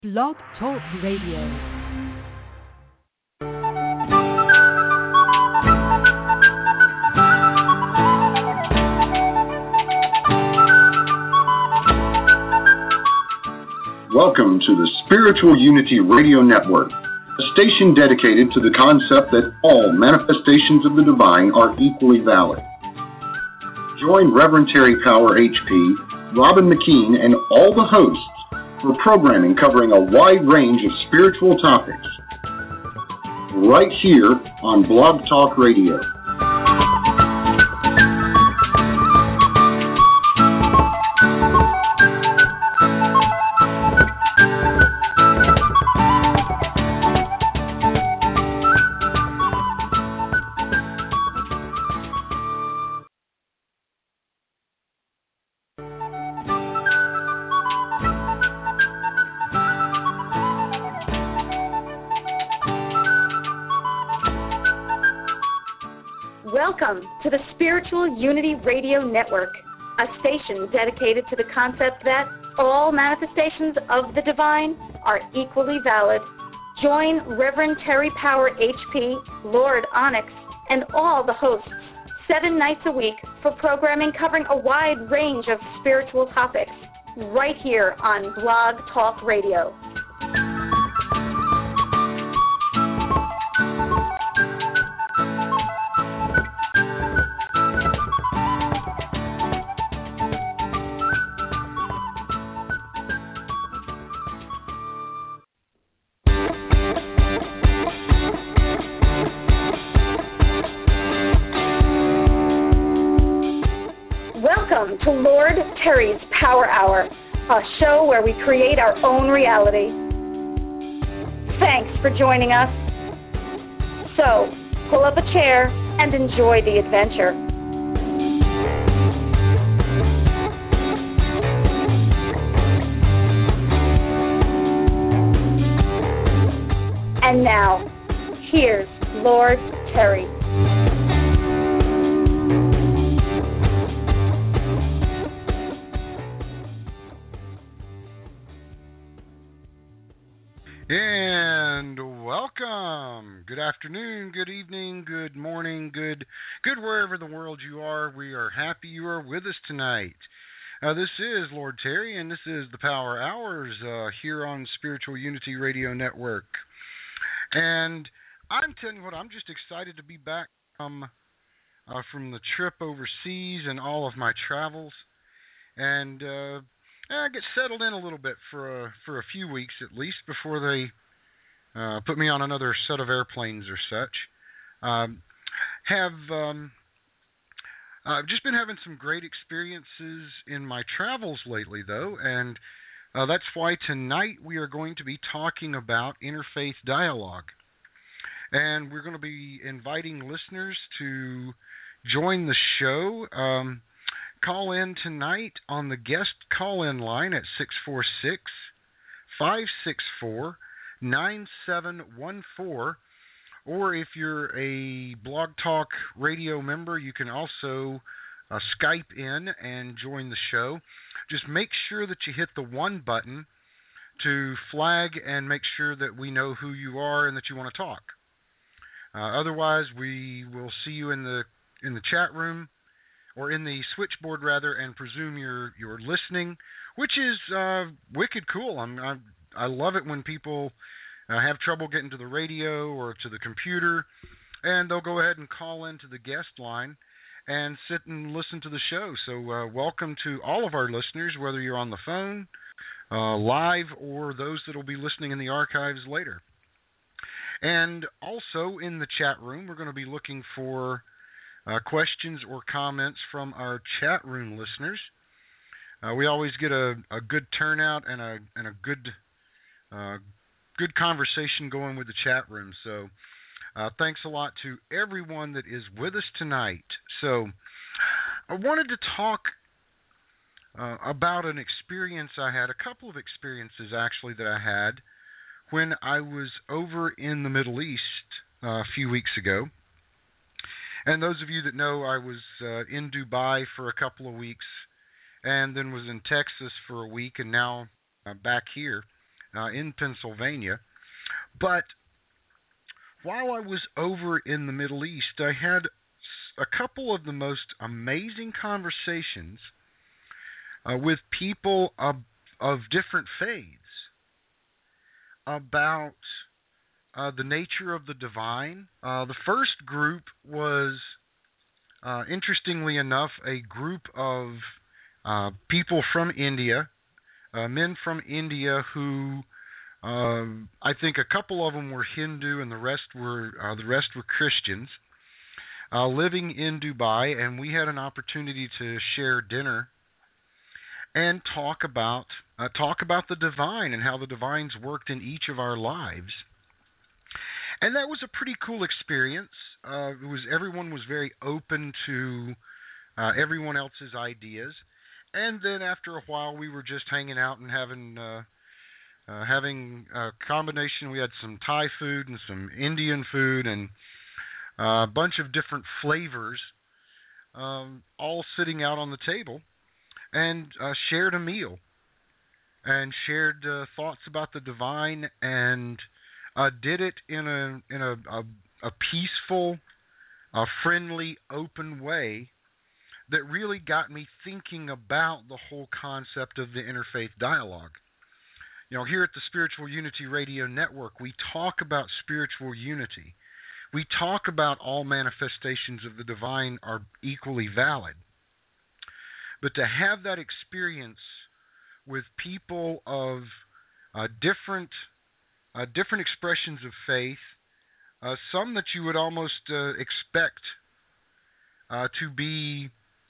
Blog Talk Radio. Welcome to the Spiritual Unity Radio Network, a station dedicated to the concept that all manifestations of the divine are equally valid. Join Reverend Terry Power HP, Robin McKean, and all the hosts for programming covering a wide range of spiritual topics, right here on Blog Talk Radio. Welcome to the Spiritual Unity Radio Network, a station dedicated to the concept that all manifestations of the divine are equally valid. Join Reverend Terry Power HP, Lord Onyx, and all the hosts 7 nights a week for programming covering a wide range of spiritual topics, right here on Blog Talk Radio. Welcome to Lord Terry's Power Hour, a show where we create our own reality. Thanks for joining us. So, pull up a chair and enjoy the adventure. And now, here's Lord Terry. And welcome. Good afternoon, good evening, good morning, good wherever in the world you are. We are happy you are with us tonight. This is Lord Terry, and this is the Power Hours here on Spiritual Unity Radio Network. And I'm telling you what, I'm just excited to be back from the trip overseas and all of my travels, and I get settled in a little bit for a few weeks at least before they put me on another set of airplanes or such. I've just been having some great experiences in my travels lately, though, and that's why tonight we are going to be talking about interfaith dialogue. And we're going to be inviting listeners to join the show. Call in tonight on the guest call-in line at 646-564-9714. Or if you're a Blog Talk Radio member, you can also Skype in and join the show. Just make sure that you hit the 1 button to flag and make sure that we know who you are and that you want to talk. Otherwise, we will see you in the chat room, or in the switchboard rather, and presume you're listening, which is wicked cool. I love it when people have trouble getting to the radio or to the computer, and they'll go ahead and call into the guest line and sit and listen to the show. So welcome to all of our listeners, whether you're on the phone, live, or those that will be listening in the archives later. And also in the chat room, we're going to be looking for questions or comments from our chat room listeners. We always get a good turnout and a good conversation going with the chat room. So thanks a lot to everyone that is with us tonight. So I wanted to talk about an experience I had, a couple of experiences actually that I had when I was over in the Middle East a few weeks ago. And those of you that know, I was in Dubai for a couple of weeks and then was in Texas for a week, and now back here. in Pennsylvania. But while I was over in the Middle East, I had a couple of the most amazing conversations with people of different faiths about the nature of the divine. The first group was, interestingly enough, a group of people from India, men from India who I think a couple of them were Hindu and the rest were Christians, living in Dubai, and we had an opportunity to share dinner and talk about the divine and how the divine's worked in each of our lives. And that was a pretty cool experience. Everyone was very open to everyone else's ideas. And then after a while, we were just hanging out and having a combination. We had some Thai food and some Indian food and a bunch of different flavors, all sitting out on the table, and shared a meal and shared thoughts about the divine, and did it in a peaceful, friendly, open way that really got me thinking about the whole concept of the interfaith dialogue. You know, here at the Spiritual Unity Radio Network, we talk about spiritual unity. We talk about all manifestations of the divine are equally valid. But to have that experience with people of different expressions of faith, some that you would almost expect to be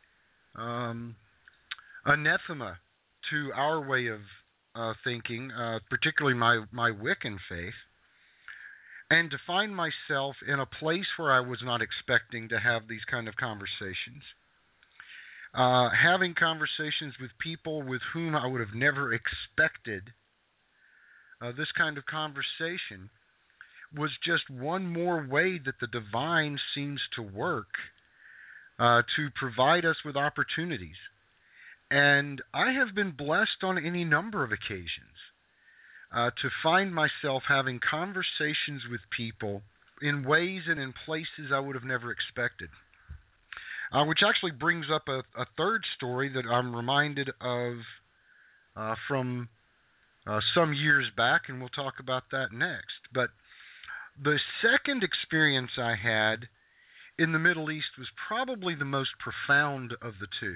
anathema to our way of thinking, particularly my Wiccan faith, and to find myself in a place where I was not expecting to have these kind of conversations, having conversations with people with whom I would have never expected this kind of conversation, was just one more way that the divine seems to work to provide us with opportunities. And I have been blessed on any number of occasions to find myself having conversations with people in ways and in places I would have never expected. Which actually brings up a third story that I'm reminded of from some years back, and we'll talk about that next. But the second experience I had in the Middle East was probably the most profound of the two.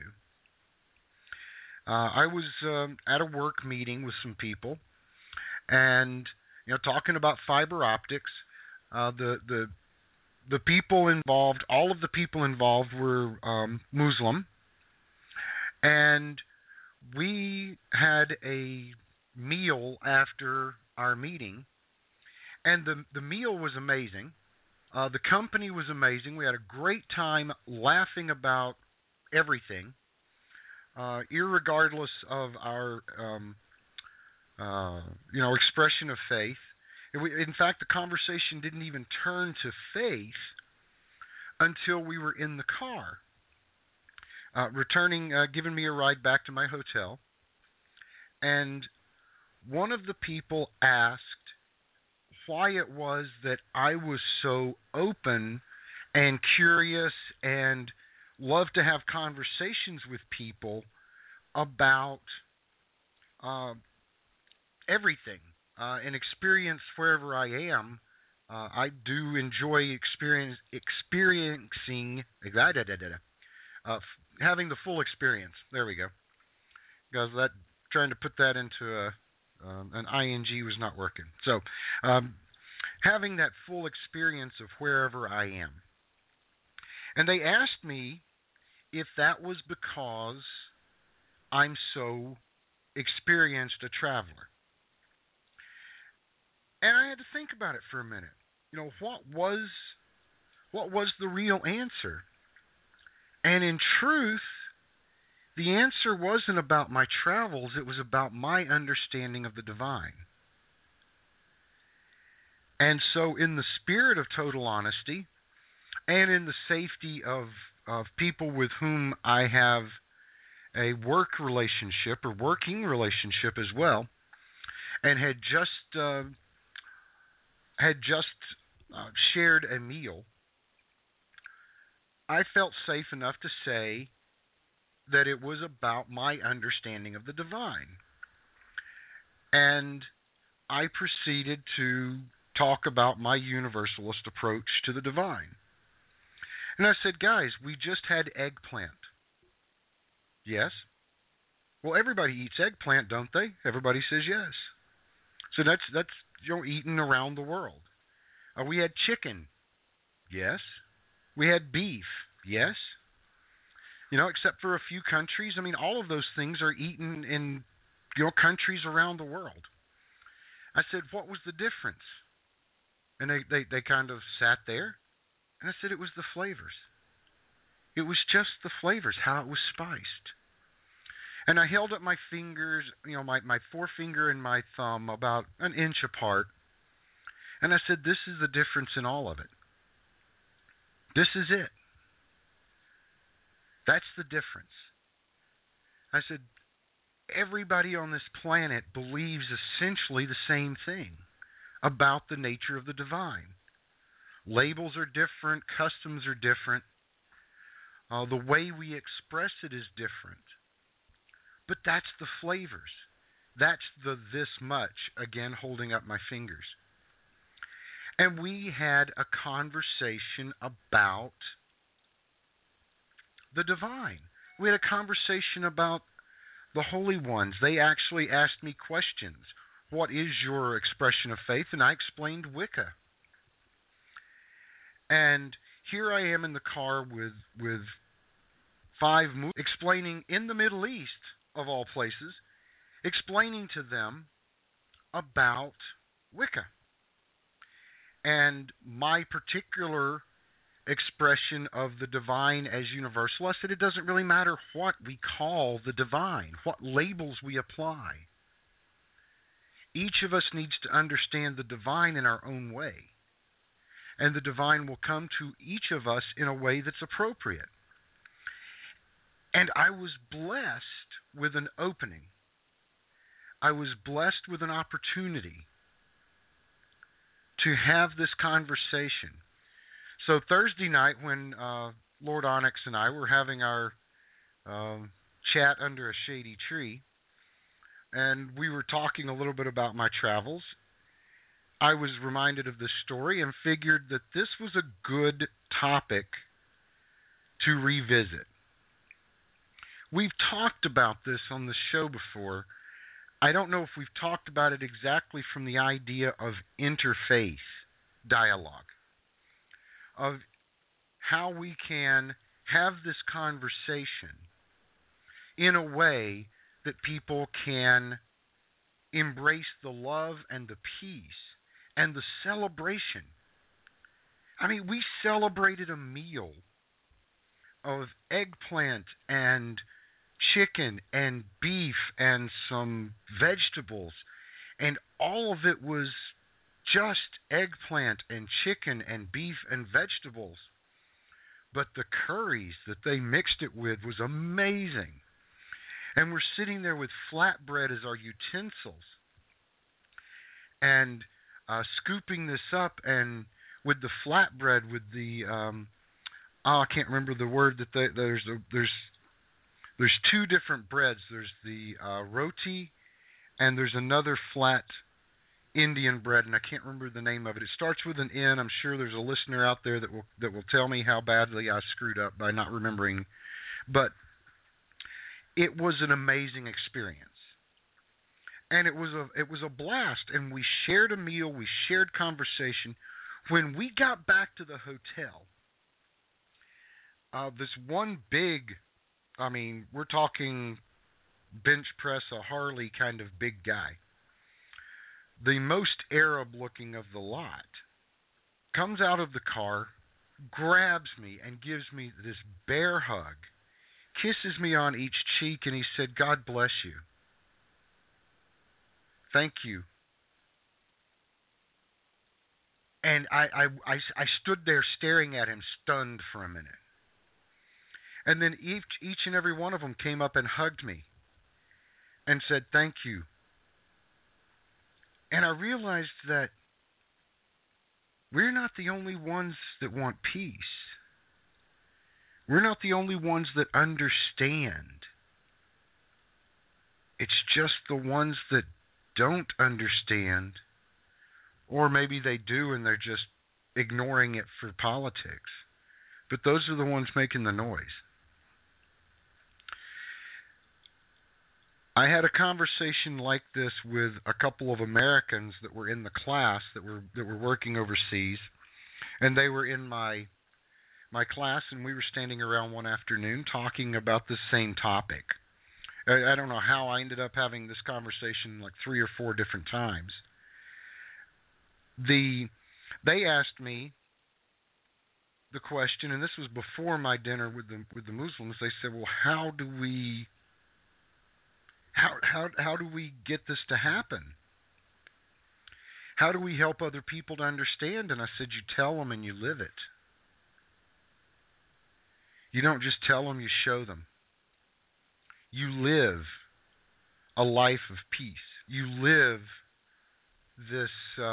I was at a work meeting with some people, and talking about fiber optics. The people involved, all of the people involved were Muslim, and we had a meal after our meeting, and the meal was amazing. The company was amazing. We had a great time laughing about everything, irregardless of our expression of faith. In fact, the conversation didn't even turn to faith until we were in the car, giving me a ride back to my hotel. And one of the people asked why it was that I was so open and curious and love to have conversations with people about everything and experience wherever I am. I do enjoy experiencing having the full experience. There we go. Because trying to put that into an ing was not working. So having that full experience of wherever I am. And they asked me if that was because I'm so experienced a traveler. And I had to think about it for a minute. What was the real answer? And in truth, the answer wasn't about my travels. It was about my understanding of the divine. And so in the spirit of total honesty, and in the safety of people with whom I have a work relationship or working relationship as well, and had just shared a meal, I felt safe enough to say that it was about my understanding of the divine. And I proceeded to talk about my universalist approach to the divine. And I said, guys, we just had eggplant. Yes? Well, everybody eats eggplant, don't they? Everybody says yes. So that's eaten around the world. We had chicken. Yes. We had beef. Yes. Except for a few countries. I mean, all of those things are eaten in countries around the world. I said, what was the difference? And they kind of sat there. And I said, it was the flavors. It was just the flavors, how it was spiced. And I held up my fingers, my forefinger and my thumb about an inch apart. And I said, this is the difference in all of it. This is it. That's the difference. I said, everybody on this planet believes essentially the same thing about the nature of the divine. Labels are different, customs are different. The way we express it is different. But that's the flavors. That's the this much, again, holding up my fingers. And we had a conversation about the divine. We had a conversation about the holy ones. They actually asked me questions. What is your expression of faith? And I explained Wicca. And here I am in the car with 5 explaining in the Middle East, of all places, explaining to them about Wicca. And my particular expression of the divine as universal, I said it doesn't really matter what we call the divine, what labels we apply. Each of us needs to understand the divine in our own way. And the divine will come to each of us in a way that's appropriate. And I was blessed with an opening. I was blessed with an opportunity to have this conversation. So Thursday night when Lord Onyx and I were having our chat under a shady tree, and we were talking a little bit about my travels, I was reminded of this story and figured that this was a good topic to revisit. We've talked about this on the show before. I don't know if we've talked about it exactly from the idea of interfaith dialogue, of how we can have this conversation in a way that people can embrace the love and the peace and the celebration. I mean, we celebrated a meal of eggplant and chicken and beef and some vegetables, and all of it was just eggplant and chicken and beef and vegetables. But the curries that they mixed it with was amazing. And we're sitting there with flatbread as our utensils and scooping this up, and with the flatbread, with the I can't remember the word that there's 2 different breads. There's the roti, and there's another flat Indian bread, and I can't remember the name of it. It starts with an N. I'm sure there's a listener out there that will tell me how badly I screwed up by not remembering. But it was an amazing experience. And it was a blast, and we shared a meal, we shared conversation. When we got back to the hotel, this one big, I mean, we're talking bench press a Harley kind of big guy, the most Arab looking of the lot, comes out of the car, grabs me, and gives me this bear hug, kisses me on each cheek, and he said, "God bless you. Thank you." And I stood there staring at him, stunned for a minute. And then each and every one of them came up and hugged me and said, "Thank you." And I realized that we're not the only ones that want peace. We're not the only ones that understand. It's just the ones that don't understand, or maybe they do and they're just ignoring it for politics. But those are the ones making the noise. I had a conversation like this with a couple of Americans that were in the class that were working overseas, and they were in my class, and we were standing around one afternoon talking about this same topic. I don't know how I ended up having this conversation like 3 or 4 different times. They asked me the question, and this was before my dinner with the Muslims. They said, "Well, how do we get this to happen? How do we help other people to understand?" And I said, "You tell them and you live it. You don't just tell them, you show them. You live a life of peace. You live this,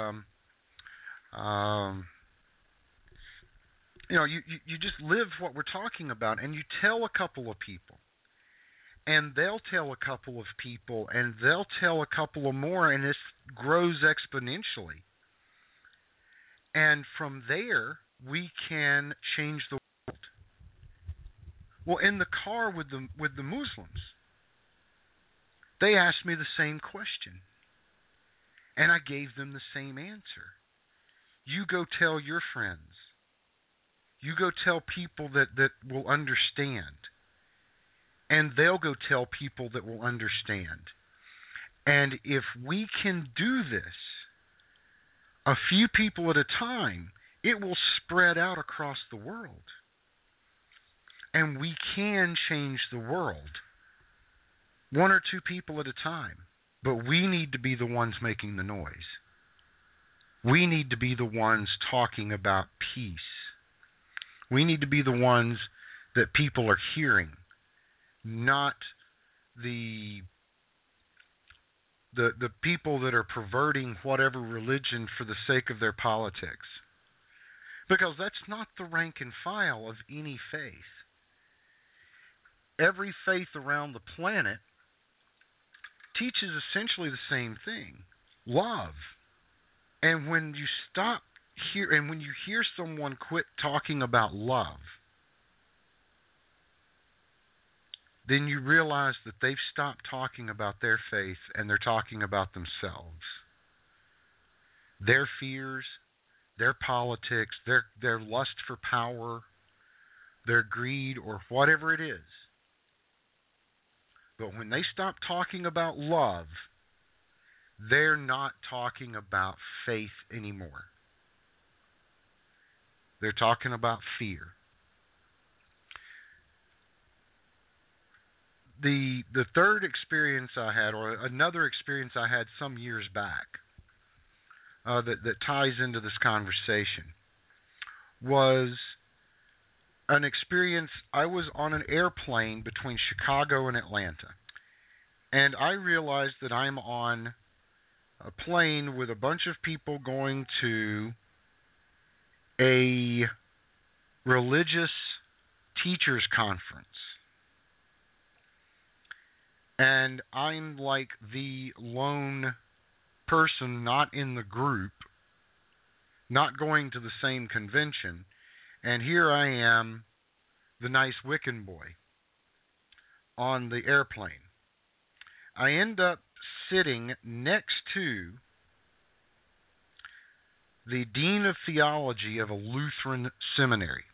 you just live what we're talking about, and you tell a couple of people, and they'll tell a couple of people, and they'll tell a couple of more, and this grows exponentially. And from there, we can change the world." Well, in the car with the Muslims, they asked me the same question, and I gave them the same answer. You go tell your friends. You go tell people that will understand. And they'll go tell people that will understand. And if we can do this, a few people at a time, it will spread out across the world. And we can change the world. 1 or 2 people at a time. But we need to be the ones making the noise. We need to be the ones talking about peace. We need to be the ones that people are hearing, not the people that are perverting whatever religion for the sake of their politics. Because that's not the rank and file of any faith. Every faith around the planet teaches essentially the same thing: love. And when you when you hear someone quit talking about love, then you realize that they've stopped talking about their faith and they're talking about themselves. Their fears, their politics, their lust for power, their greed, or whatever it is. But when they stop talking about love, they're not talking about faith anymore. They're talking about fear. The third experience I had, or another experience I had some years back, that ties into this conversation, was an experience. I was on an airplane between Chicago and Atlanta, and I realized that I'm on a plane with a bunch of people going to a religious teachers conference. And I'm like the lone person not in the group, not going to the same convention. And here I am, the nice Wiccan boy, on the airplane. I end up sitting next to the Dean of Theology of a Lutheran seminary.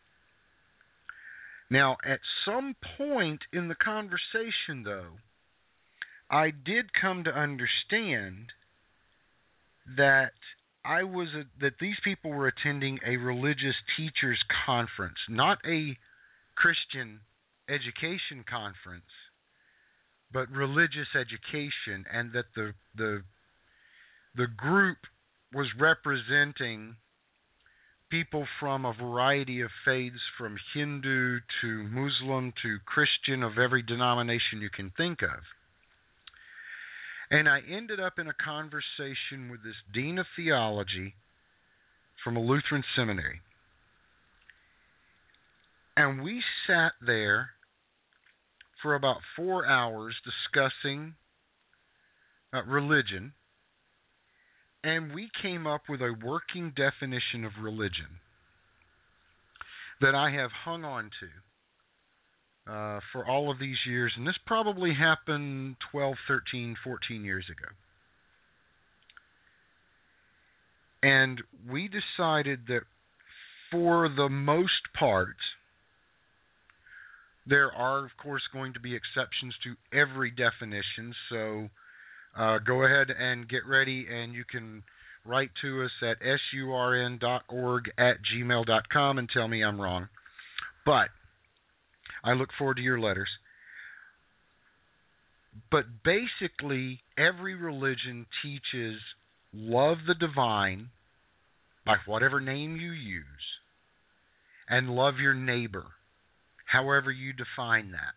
Now, at some point in the conversation, though, I did come to understand that that these people were attending a religious teachers conference, not a Christian education conference, but religious education, and that the group was representing people from a variety of faiths, from Hindu to Muslim to Christian, of every denomination you can think of. And I ended up in a conversation with this dean of theology from a Lutheran seminary. And we sat there for about 4 hours discussing religion, and we came up with a working definition of religion that I have hung on to for all of these years, and this probably happened 12, 13, 14 years ago. And we decided that for the most part, there are, of course, going to be exceptions to every definition, so go ahead and get ready, and you can write to us at surn.org@gmail.com and tell me I'm wrong. But I look forward to your letters. But basically, every religion teaches love the divine by whatever name you use, and love your neighbor, however you define that.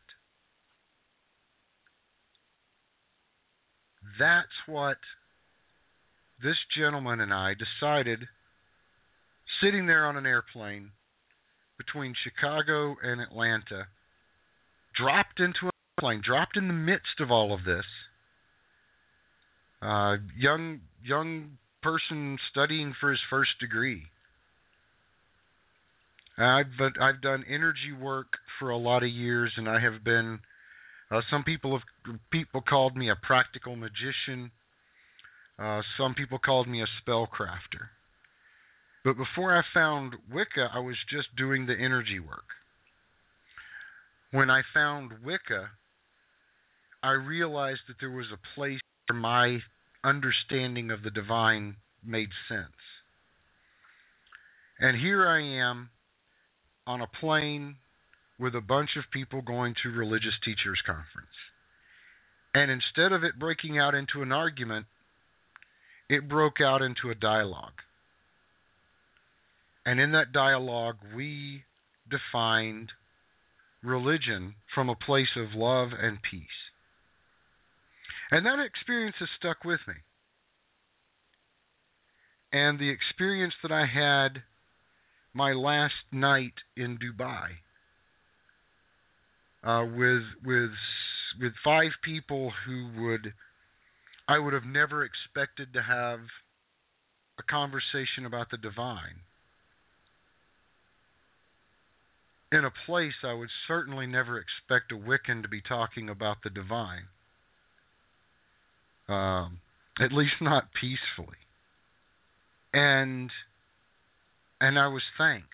That's what this gentleman and I decided, sitting there on an airplane between Chicago and Atlanta, dropped into a plane, dropped in the midst of all of this. Young person studying for his first degree. I've done energy work for a lot of years, and I have been. Some people called me a practical magician. Some people called me a spellcrafter. But before I found Wicca, I was just doing the energy work. When I found Wicca, I realized that there was a place where my understanding of the divine made sense. And here I am on a plane with a bunch of people going to Religious Teachers Conference. And instead of it breaking out into an argument, it broke out into a dialogue. And in that dialogue, we defined religion from a place of love and peace. And that experience has stuck with me. And the experience that I had my last night in Dubai with 5 people who I would have never expected to have a conversation about the divine. In a place I would certainly never expect a Wiccan to be talking about the divine. At least not peacefully. And I was thanked.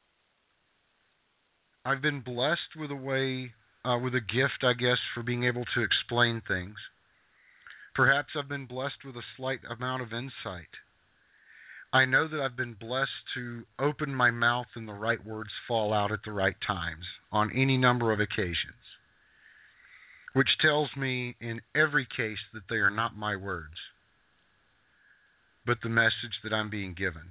I've been blessed with with a gift, I guess, for being able to explain things. Perhaps I've been blessed with a slight amount of insight. I know that I've been blessed to open my mouth and the right words fall out at the right times on any number of occasions, which tells me in every case that they are not my words, but the message that I'm being given.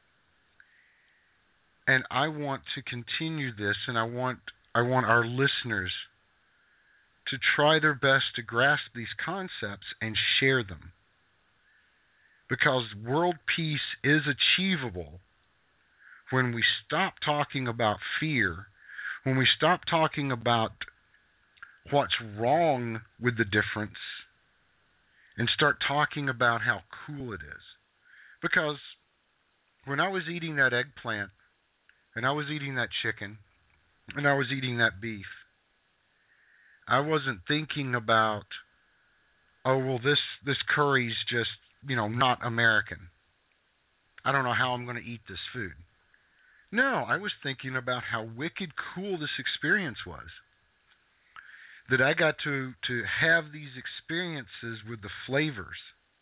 And I want to continue this, and I want our listeners to try their best to grasp these concepts and share them. Because world peace is achievable when we stop talking about fear, when we stop talking about what's wrong with the difference, and start talking about how cool it is. Because when I was eating that eggplant, and I was eating that chicken, and I was eating that beef, I wasn't thinking about, oh, well, this curry's just, not American. I don't know how I'm going to eat this food. No, I was thinking about how wicked cool this experience was. That I got to have these experiences with the flavors.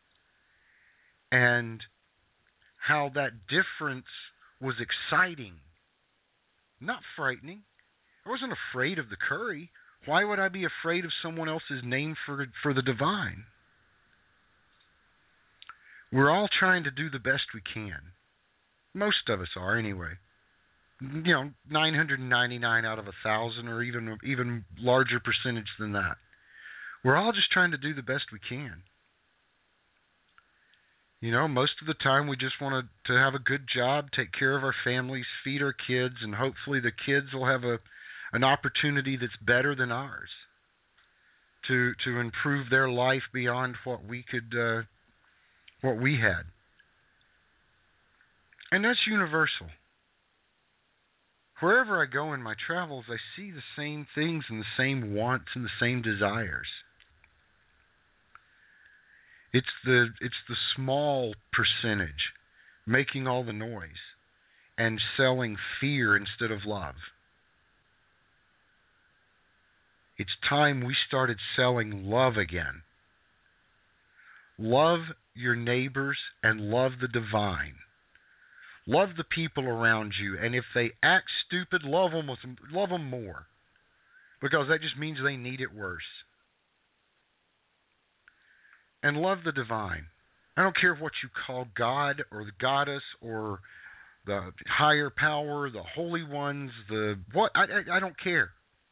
And how that difference was exciting. Not frightening. I wasn't afraid of the curry. Why would I be afraid of someone else's name for the divine? We're all trying to do the best we can. Most of us are, anyway. 999 out of 1,000, or even larger percentage than that. We're all just trying to do the best we can. Most of the time we just want to have a good job, take care of our families, feed our kids, and hopefully the kids will have an opportunity that's better than ours to improve their life beyond what we had. And that's universal. Wherever I go in my travels, I see the same things and the same wants and the same desires. It's the small percentage making all the noise and selling fear instead of love. It's time we started selling love again. Love your neighbors and love the divine. Love the people around you, and if they act stupid, love them more, because that just means they need it worse. And love the divine. I don't care what you call God or the goddess or the higher power, the holy ones, I don't care.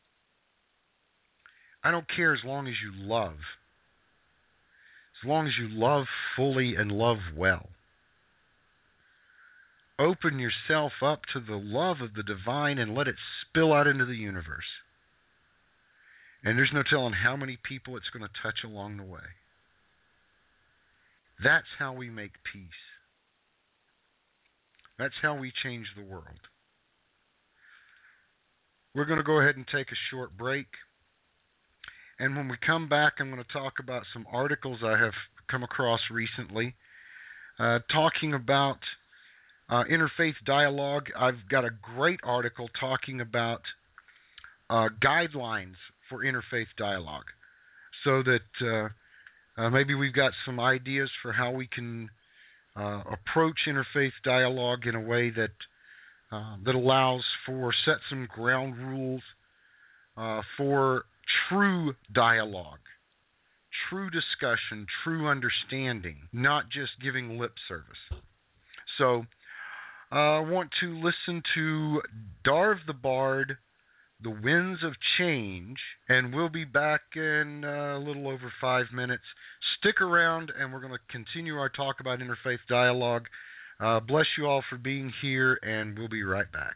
I don't care as long as you love. As long as you love fully and love well. Open yourself up to the love of the divine and let it spill out into the universe. And there's no telling how many people it's going to touch along the way. That's how we make peace. That's how we change the world. We're going to go ahead and take a short break. And when we come back, I'm going to talk about some articles I have come across recently talking about interfaith dialogue. I've got a great article talking about guidelines for interfaith dialogue, so that maybe we've got some ideas for how we can approach interfaith dialogue in a way that allows for set some ground rules for true dialogue, true discussion, true understanding, not just giving lip service. So I want to listen to Darv the Bard, The Winds of Change, and we'll be back in a little over 5 minutes. Stick around, and we're going to continue our talk about interfaith dialogue. Bless you all for being here, and we'll be right back.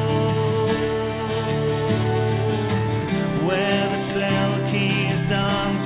Done.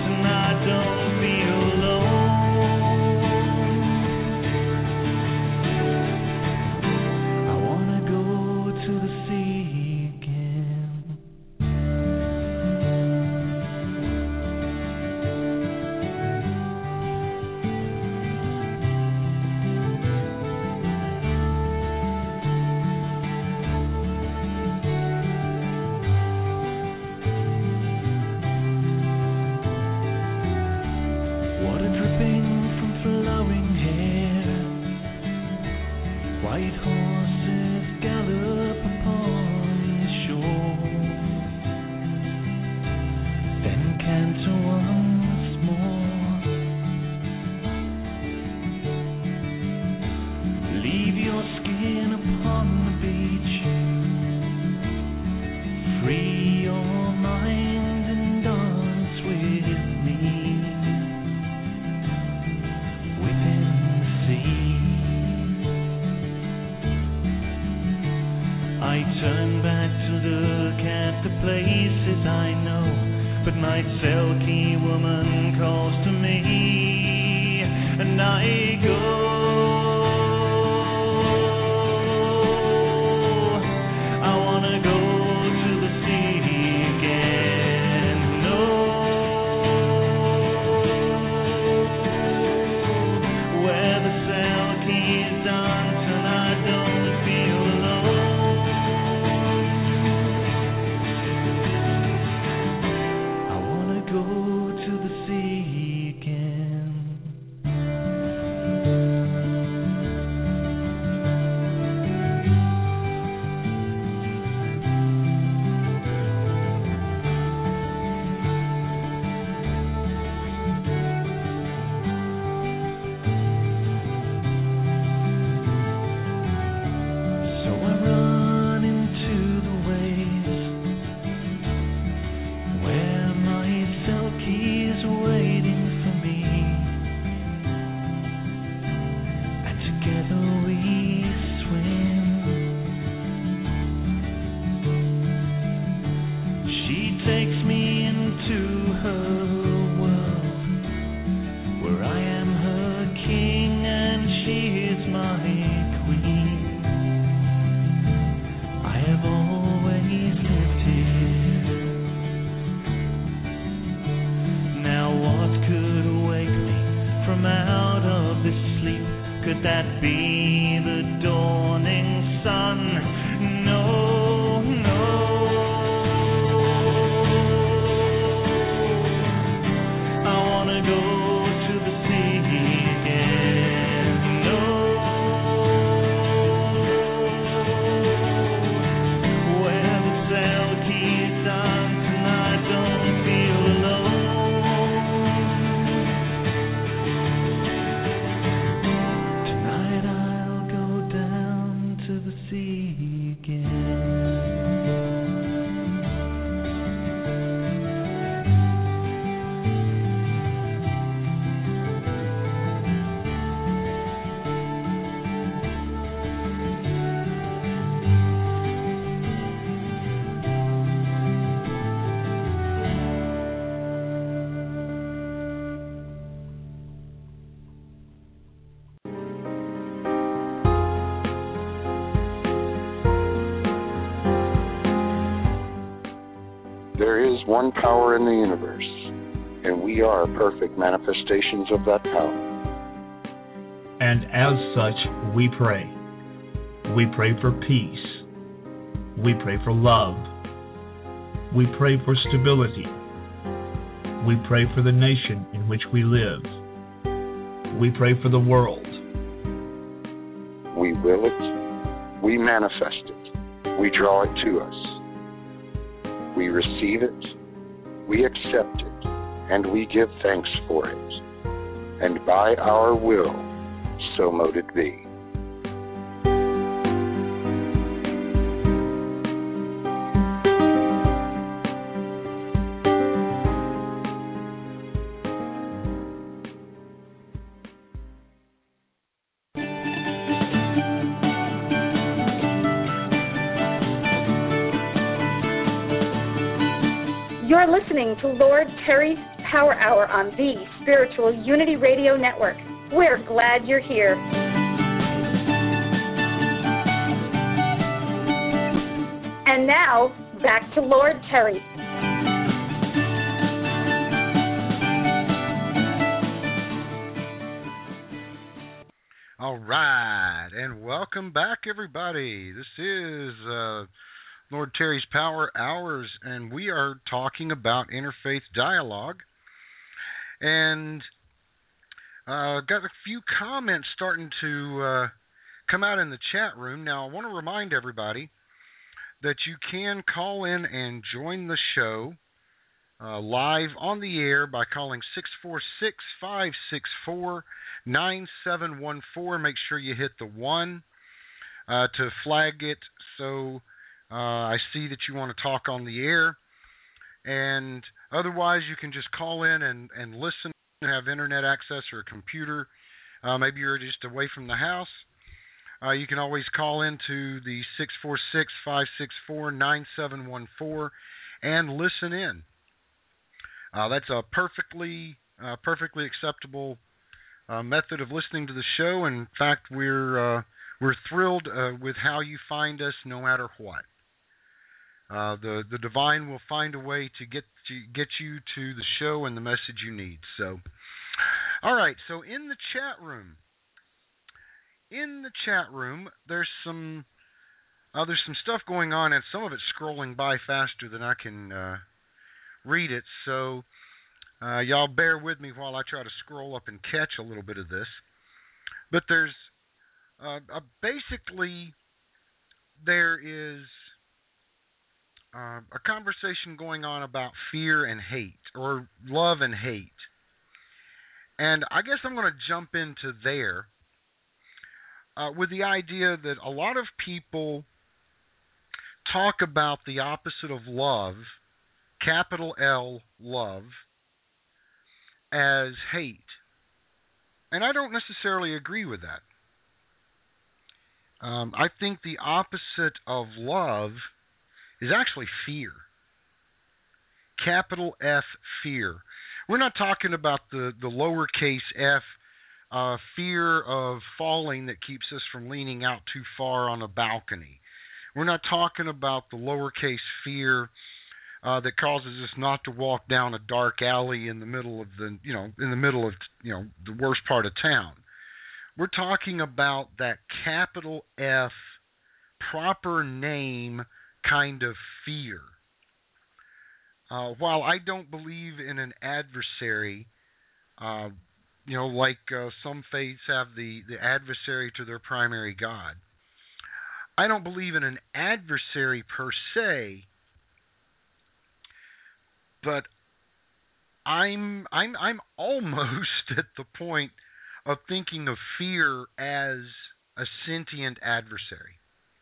But my Selkie woman calls to me, and I go. I wanna go to the sea again. No, where the Selkie is dance, and I don't feel alone. I wanna go to the sea again. So I run into the waves where my Selkie is waiting for me, and together we swim. She takes me into her world where I am her king and she is my queen. I have always lived here. Now what could wake me from out of this sleep? Could that be the dawning sun? No, no. I wanna go to the sea again. No, where the Selkie dance, and I don't feel alone. Tonight I'll go down to the sea again. There is one power in the universe, and we are perfect manifestations of that power. And as such, we pray. We pray for peace. We pray for love. We pray for stability. We pray for the nation in which we live. We pray for the world. We will it, we manifest it, we draw it to us. We receive it, we accept it, and we give thanks for it. And by our will, so mote it be. You're listening to Lord Terry's Power Hour on the Spiritual Unity Radio Network. We're glad you're here. And now, back to Lord Terry. All right, and welcome back, everybody. This is Lord Terry's Power Hours, and we are talking about interfaith dialogue. And got a few comments starting to come out in the chat room. Now, I want to remind everybody that you can call in and join the show live on the air by calling 646-564-9714. Make sure you hit the 1 to flag it so I see that you want to talk on the air. And otherwise, you can just call in and listen, have internet access or a computer. Maybe you're just away from the house. You can always call into the 646-564-9714 and listen in. That's a perfectly acceptable method of listening to the show. In fact, we're thrilled with how you find us, no matter what. The divine will find a way to get you to the show and the message you need. So, all right. So in the chat room, there's some stuff going on, and some of it's scrolling by faster than I can read it. So y'all bear with me while I try to scroll up and catch a little bit of this. But there's basically there is a conversation going on about fear and hate, or love and hate. And I guess I'm going to jump into there with the idea that a lot of people talk about the opposite of love, capital L, love, as hate. And I don't necessarily agree with that. I think the opposite of love is actually fear. Capital F, fear. We're not talking about the lowercase f, fear of falling that keeps us from leaning out too far on a balcony. We're not talking about the lowercase fear that causes us not to walk down a dark alley in the middle of the worst part of town. We're talking about that capital F, proper name kind of fear. While I don't believe in an adversary, like some faiths have the adversary to their primary God, I don't believe in an adversary per se, but I'm almost at the point of thinking of fear as a sentient adversary.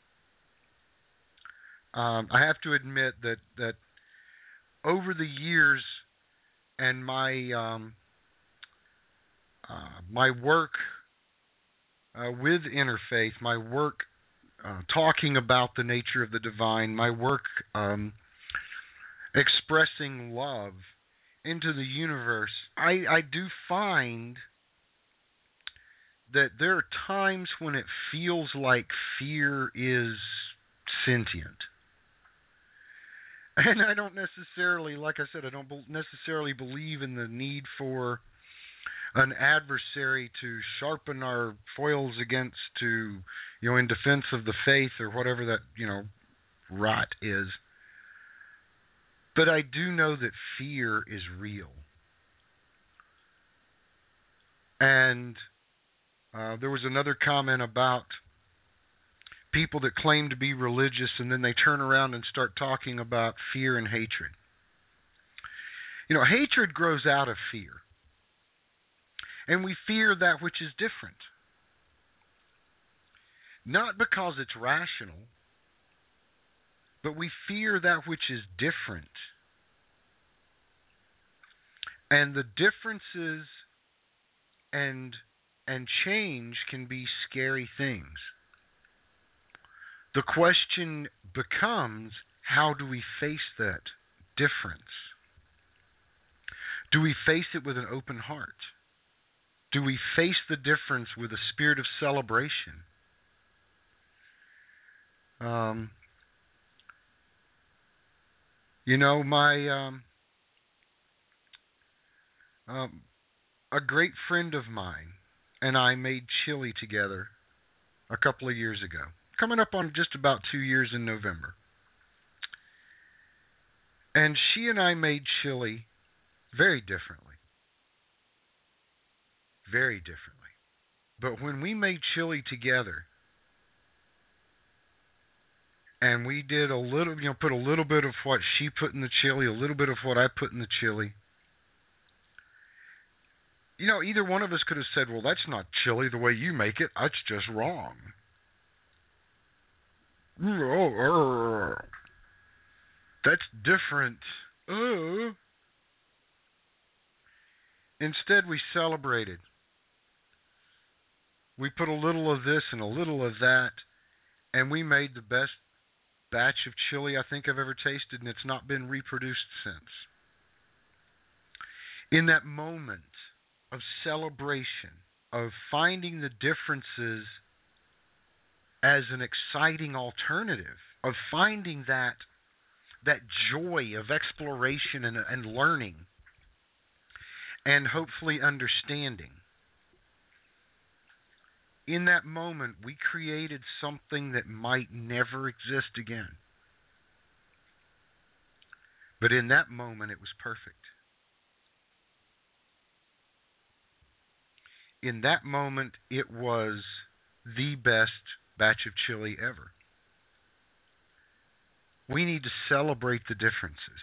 I have to admit that over the years and my my work with interfaith, my work talking about the nature of the divine, my work expressing love into the universe, I do find that there are times when it feels like fear is sentient. And I don't necessarily, like I said, I don't necessarily believe in the need for an adversary to sharpen our foils against, to, in defense of the faith or whatever that, rot is. But I do know that fear is real. And there was another comment about people that claim to be religious and then they turn around and start talking about fear and hatred. Hatred grows out of fear. And we fear that which is different. Not because it's rational, but we fear that which is different. And the differences and change can be scary things. The question becomes, how do we face that difference? Do we face it with an open heart? Do we face the difference with a spirit of celebration? A great friend of mine and I made chili together a couple of years ago. Coming up on just about 2 years in November. And she and I made chili very differently. Very differently. But when we made chili together, and we did a little, put a little bit of what she put in the chili, a little bit of what I put in the chili. Either one of us could have said, well, that's not chili the way you make it. That's just wrong. That's different. Instead, we celebrated. We put a little of this and a little of that, and we made the best batch of chili I think I've ever tasted, and it's not been reproduced since. In that moment of celebration, of finding the differences as an exciting alternative, of finding that joy of exploration and learning, and hopefully understanding. In that moment, we created something that might never exist again. But in that moment, it was perfect. In that moment, it was the best batch of chili ever. We need to celebrate the differences.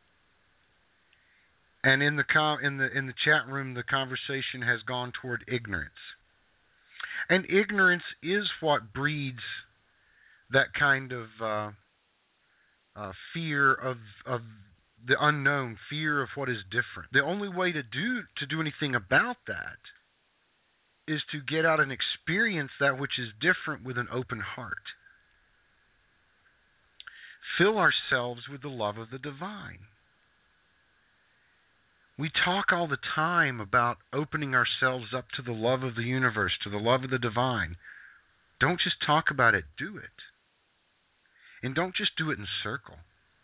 And in the chat room, the conversation has gone toward ignorance. And ignorance is what breeds that kind of fear of the unknown, fear of what is different. The only way to do anything about that is to get out and experience that which is different with an open heart. Fill ourselves with the love of the divine. We talk all the time about opening ourselves up to the love of the universe, to the love of the divine. Don't just talk about it, do it. And don't just do it in circle.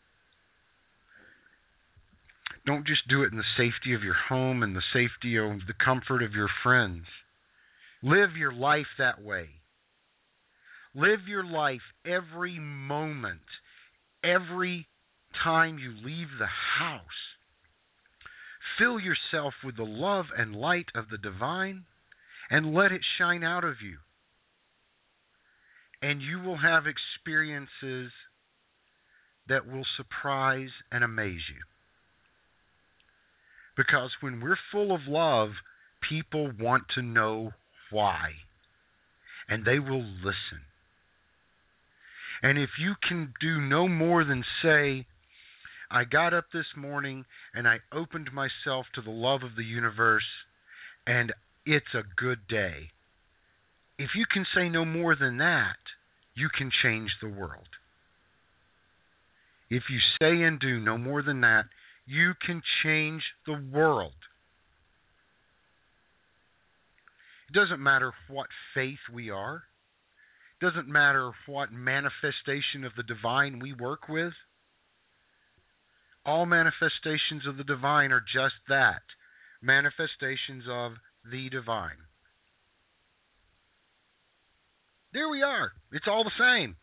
Don't just do it in the safety of your home and the safety of the comfort of your friends. Live your life that way. Live your life every moment, every time you leave the house. Fill yourself with the love and light of the divine and let it shine out of you. And you will have experiences that will surprise and amaze you. Because when we're full of love, people want to know why. And they will listen. And if you can do no more than say, I got up this morning and I opened myself to the love of the universe and it's a good day. If you can say no more than that, you can change the world. If you say and do no more than that, you can change the world. It doesn't matter what faith we are. It doesn't matter what manifestation of the divine we work with. All manifestations of the divine are just that, manifestations of the divine. There we are. It's all the same.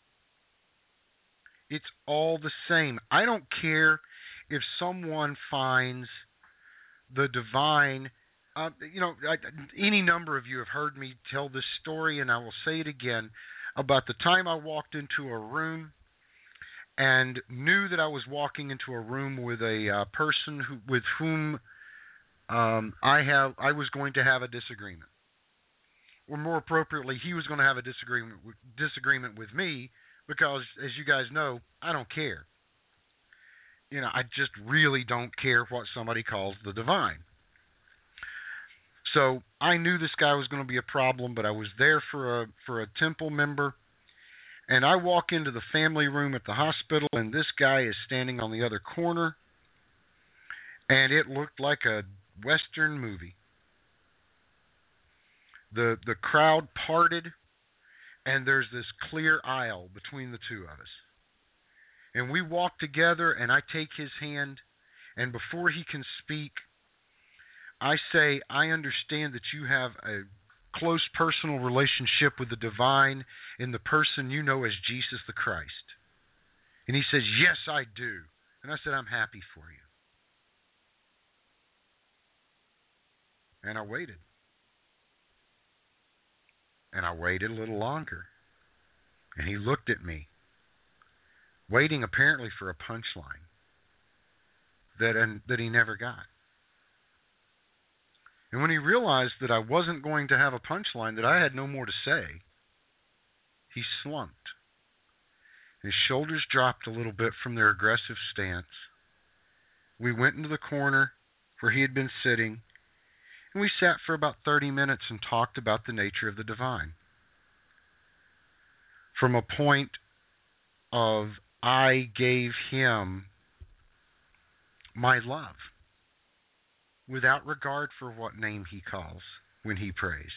It's all the same. I don't care if someone finds the divine. Any number of you have heard me tell this story, and I will say it again, about the time I walked into a room and knew that I was walking into a room with a person with whom I was going to have a disagreement. Or more appropriately, he was going to have a disagreement with me because, as you guys know, I don't care. I just really don't care what somebody calls the divine. So I knew this guy was going to be a problem, but I was there for a temple member. And I walk into the family room at the hospital, and this guy is standing on the other corner. And it looked like a Western movie. The crowd parted, and there's this clear aisle between the two of us. And we walk together, and I take his hand, and before he can speak, I say, I understand that you have a close personal relationship with the divine in the person you know as Jesus the Christ. And he says, yes, I do. And I said, I'm happy for you. And I waited. And I waited a little longer. And he looked at me, waiting apparently for a punchline that he never got. And when he realized that I wasn't going to have a punchline, that I had no more to say, he slumped. His shoulders dropped a little bit from their aggressive stance. We went into the corner where he had been sitting, and we sat for about 30 minutes and talked about the nature of the divine. From a point of, I gave him my love. without regard for what name he calls when he prays.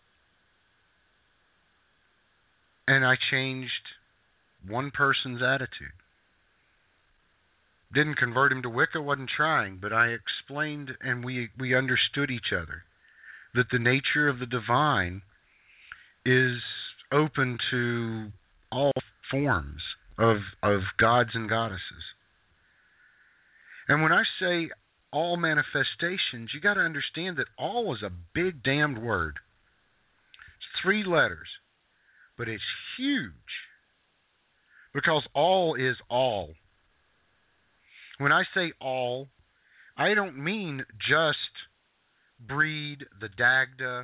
And I changed one person's attitude. Didn't convert him to Wicca, wasn't trying, but I explained and we understood each other that the nature of the divine is open to all forms of gods and goddesses. And when I say all manifestations, you got to understand that all is a big damned word. It's 3 letters, but it's huge because all is all. When I say all, I don't mean just Breed, the Dagda,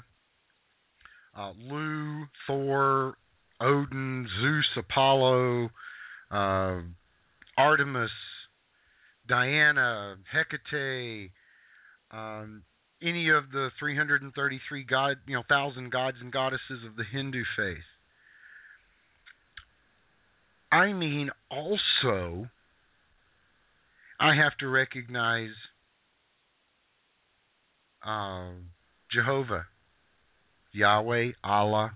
Lu, Thor, Odin, Zeus, Apollo, Artemis, Diana, Hecate, any of the 333 thousand gods and goddesses of the Hindu faith. I mean also, I have to recognize Jehovah, Yahweh, Allah.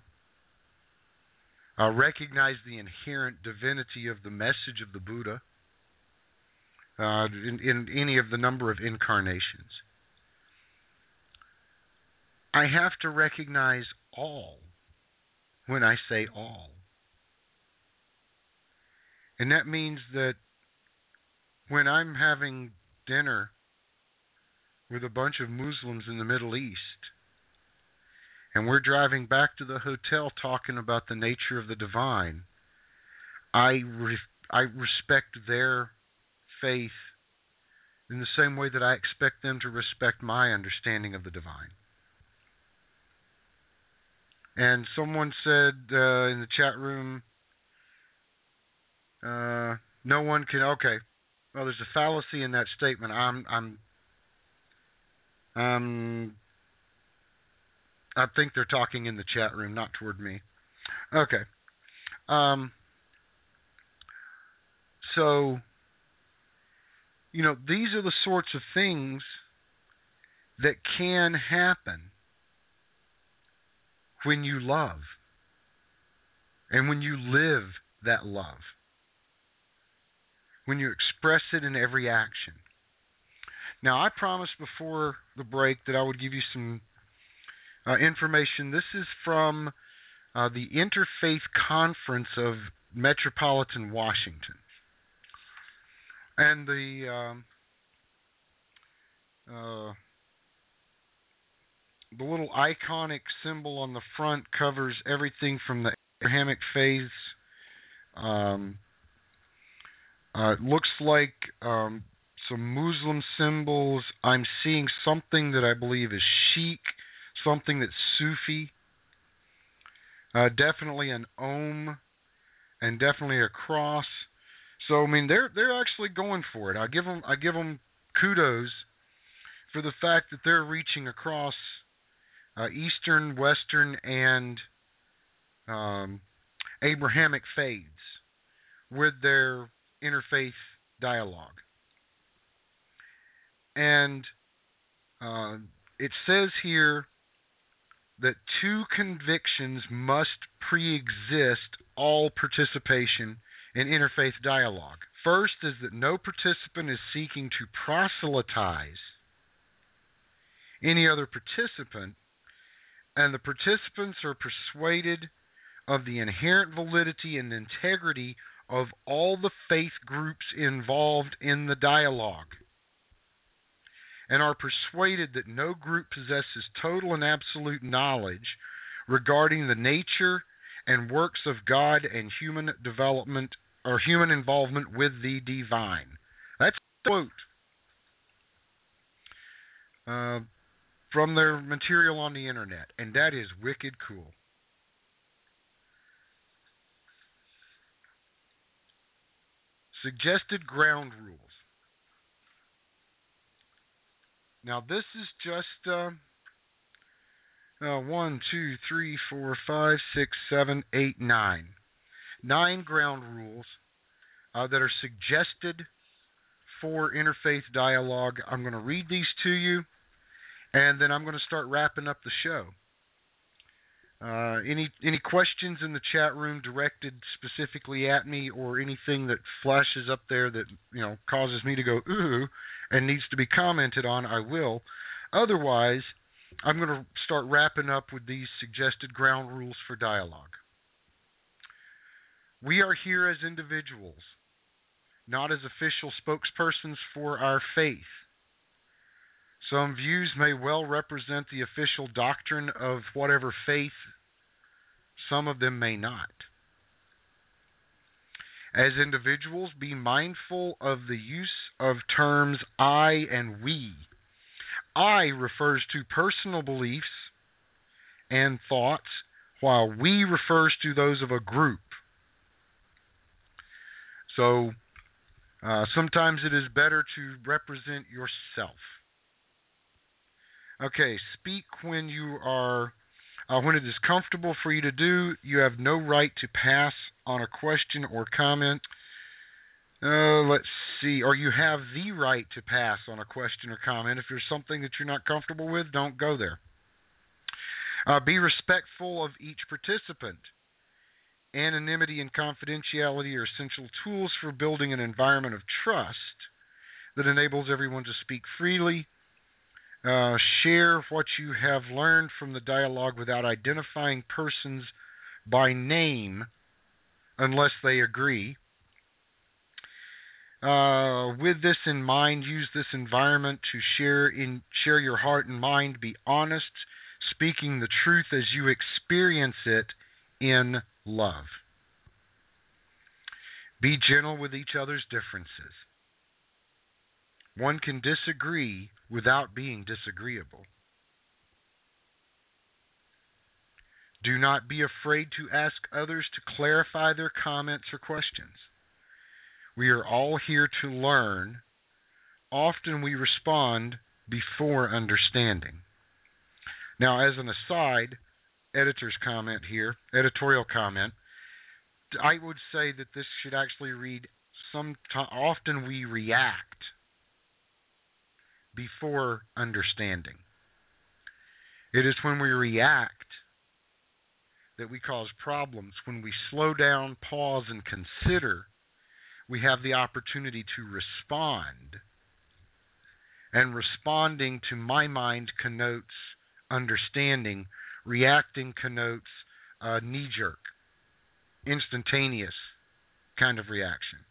Recognize the inherent divinity of the message of the Buddha in any of the number of incarnations. I have to recognize all when I say all. And that means that when I'm having dinner with a bunch of Muslims in the Middle East, and we're driving back to the hotel talking about the nature of the divine, I respect their faith in the same way that I expect them to respect my understanding of the divine. And someone said in the chat room, no one can. Okay, well, there's a fallacy in that statement. I think they're talking in the chat room, not toward me. Okay. So, these are the sorts of things that can happen when you love and when you live that love, when you express it in every action. Now, I promised before the break that I would give you some information. This is from the Interfaith Conference of Metropolitan Washington. And the little iconic symbol on the front covers everything from the Abrahamic faiths. It looks like some Muslim symbols. I'm seeing something that I believe is Sikh, something that's Sufi. Definitely an Om, and definitely a cross. So I mean, they're actually going for it. I give them kudos for the fact that they're reaching across Eastern, Western, and Abrahamic faiths with their interfaith dialogue. And it says here that 2 convictions must pre-exist all participation in interfaith dialogue. First is that no participant is seeking to proselytize any other participant, and the participants are persuaded of the inherent validity and integrity of all the faith groups involved in the dialogue, and are persuaded that no group possesses total and absolute knowledge regarding the nature and works of God and human development or human involvement with the divine. That's a quote from their material on the internet, and that is wicked cool. Suggested ground rules. Now this is just 1, 2, 3, 4, 5, 6, 7, 8, 9. 9 ground rules that are suggested for interfaith dialogue. I'm going to read these to you. And then I'm going to start wrapping up the show. Any questions in the chat room directed specifically at me, or anything that flashes up there that causes me to go ooh and needs to be commented on, I will. Otherwise, I'm going to start wrapping up with these suggested ground rules for dialogue. We are here as individuals, not as official spokespersons for our faith. Some views may well represent the official doctrine of whatever faith. Some of them may not. As individuals, be mindful of the use of terms I and we. I refers to personal beliefs and thoughts, while we refers to those of a group. So, sometimes it is better to represent yourself. Okay, speak when when it is comfortable for you to do. You have no right to pass on a question or comment. Let's see. Or you have the right to pass on a question or comment. If there's something that you're not comfortable with, don't go there. Be respectful of each participant. Anonymity and confidentiality are essential tools for building an environment of trust that enables everyone to speak freely. Share what you have learned from the dialogue without identifying persons by name unless they agree. With this in mind, use this environment to share your heart and mind. Be honest, speaking the truth as you experience it in love. Be gentle with each other's differences. One can disagree without being disagreeable. Do not be afraid to ask others to clarify their comments or questions. We are all here to learn. Often we respond before understanding. Now, as an aside, editorial comment, I would say that this should actually read, often we react before understanding. It is when we react that we cause problems. When we slow down, pause, and consider, we have the opportunity to respond. And responding, to my mind, connotes understanding. Reacting connotes knee-jerk, instantaneous kind of reaction.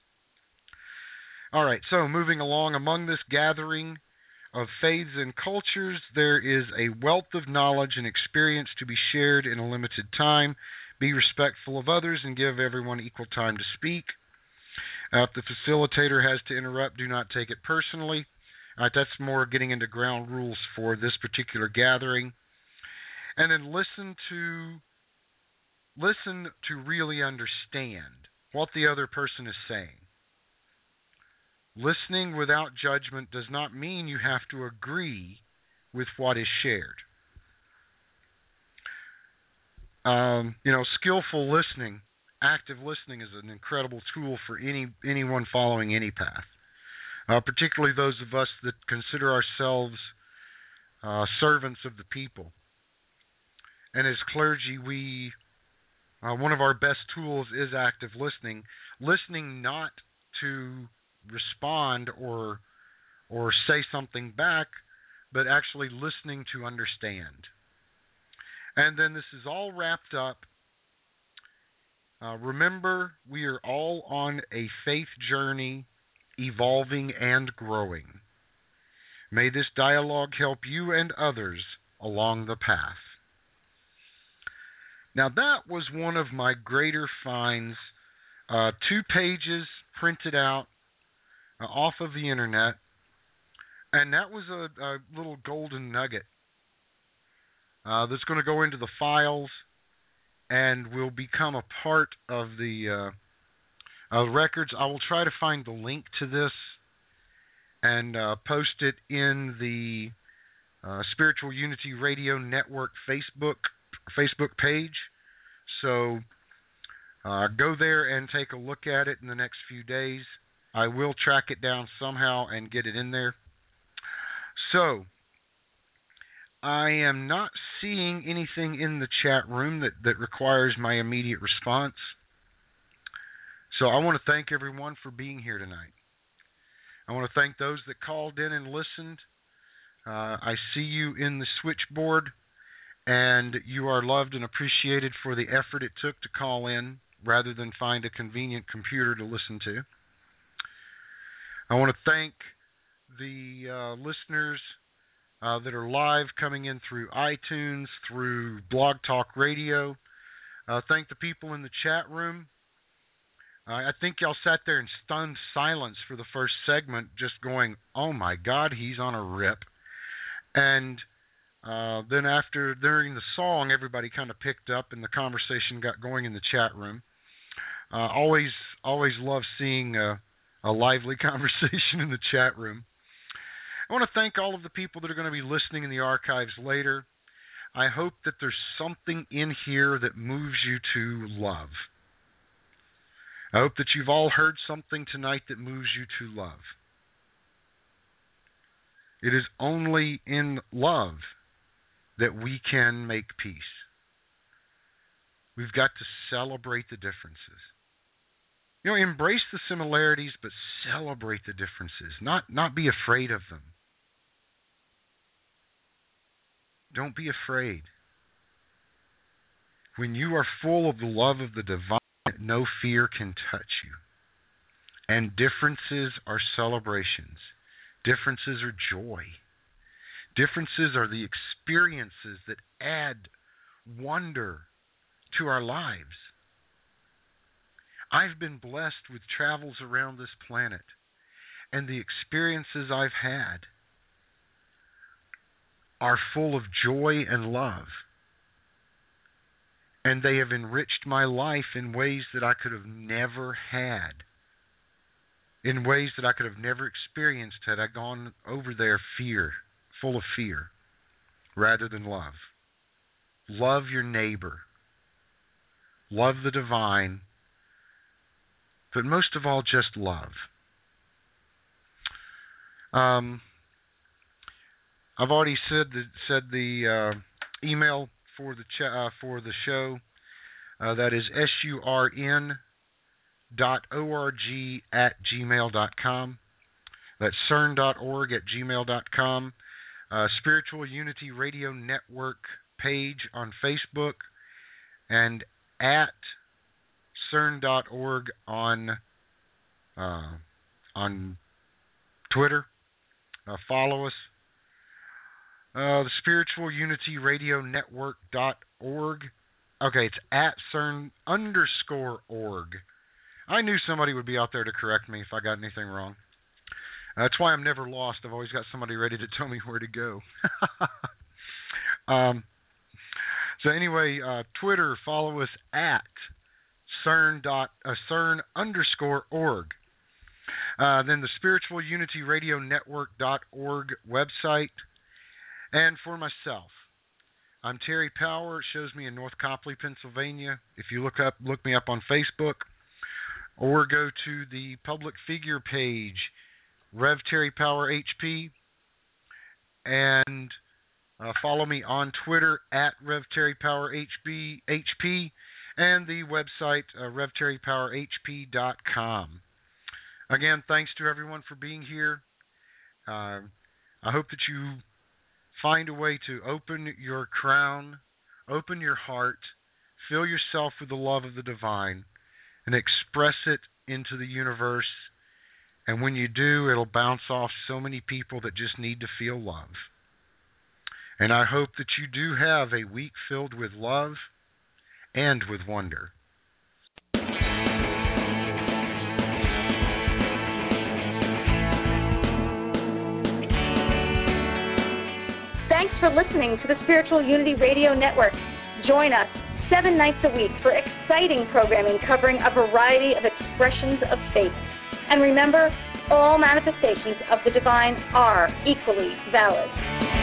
All right, so moving along, among this gathering of faiths and cultures, there is a wealth of knowledge and experience to be shared in a limited time. Be respectful of others and give everyone equal time to speak. If the facilitator has to interrupt, do not take it personally. All right, that's more getting into ground rules for this particular gathering. And then listen to really understand what the other person is saying. Listening without judgment does not mean you have to agree with what is shared. Skillful listening, active listening is an incredible tool for anyone following any path, particularly those of us that consider ourselves servants of the people. And as clergy, one of our best tools is active listening. Listening not to respond or say something back, but actually listening to understand. And then this is all wrapped up. Remember, we are all on a faith journey, evolving and growing. May this dialogue help you and others along the path. Now, that was one of my greater finds. 2 pages printed out off of the internet, and that was a little golden nugget that's going to go into the files and will become a part of the records. I will try to find the link to this and post it in the Spiritual Unity Radio Network Facebook page. So go there and take a look at it in the next few days. I will track it down somehow and get it in there. So, I am not seeing anything in the chat room that requires my immediate response. So I want to thank everyone for being here tonight. I want to thank those that called in and listened. I see you in the switchboard, and you are loved and appreciated for the effort it took to call in rather than find a convenient computer to listen to. I want to thank the listeners that are live coming in through iTunes, through Blog Talk Radio. Thank the people in the chat room. I think y'all sat there in stunned silence for the first segment, just going, oh my God, he's on a rip. And then during the song, everybody kind of picked up and the conversation got going in the chat room. Always love seeing a lively conversation in the chat room. I want to thank all of the people that are going to be listening in the archives later. I hope that there's something in here that moves you to love. I hope that you've all heard something tonight that moves you to love. It is only in love that we can make peace. We've got to celebrate the differences. You know, embrace the similarities, but celebrate the differences. Not be afraid of them. Don't be afraid. When you are full of the love of the divine, no fear can touch you. And differences are celebrations. Differences are joy. Differences are the experiences that add wonder to our lives. I've been blessed with travels around this planet, and the experiences I've had are full of joy and love. And they have enriched my life in ways that I could have never had, in ways that I could have never experienced had I gone over there full of fear, rather than love. Love your neighbor. Love the divine. But most of all, just love. I've already said the email for the show. That is surn.org@gmail.com. That's cern.org@gmail.com. Spiritual Unity Radio Network page on Facebook, and at cern.org on Twitter. Follow us. The Spiritual Unity Radio Network.org. Okay, it's at CERN_org. I knew somebody would be out there to correct me if I got anything wrong. That's why I'm never lost. I've always got somebody ready to tell me where to go. So anyway, Twitter, follow us at CERN_org. Then the Spiritual Unity Radio Network.org website. And for myself, I'm Terry Power. It shows me in North Copley, Pennsylvania. If you look me up on Facebook, or go to the public figure page, Rev Terry Power HP, and follow me on Twitter at Rev Terry Power HP, and the website RevTerryPowerHP.com. Again, thanks to everyone for being here. I hope that you find a way to open your crown, open your heart, fill yourself with the love of the divine, and express it into the universe. And when you do, it'll bounce off so many people that just need to feel love. And I hope that you do have a week filled with love and with wonder. Thanks for listening to the Spiritual Unity Radio Network. Join us 7 nights a week for exciting programming covering a variety of expressions of faith. And remember, all manifestations of the divine are equally valid.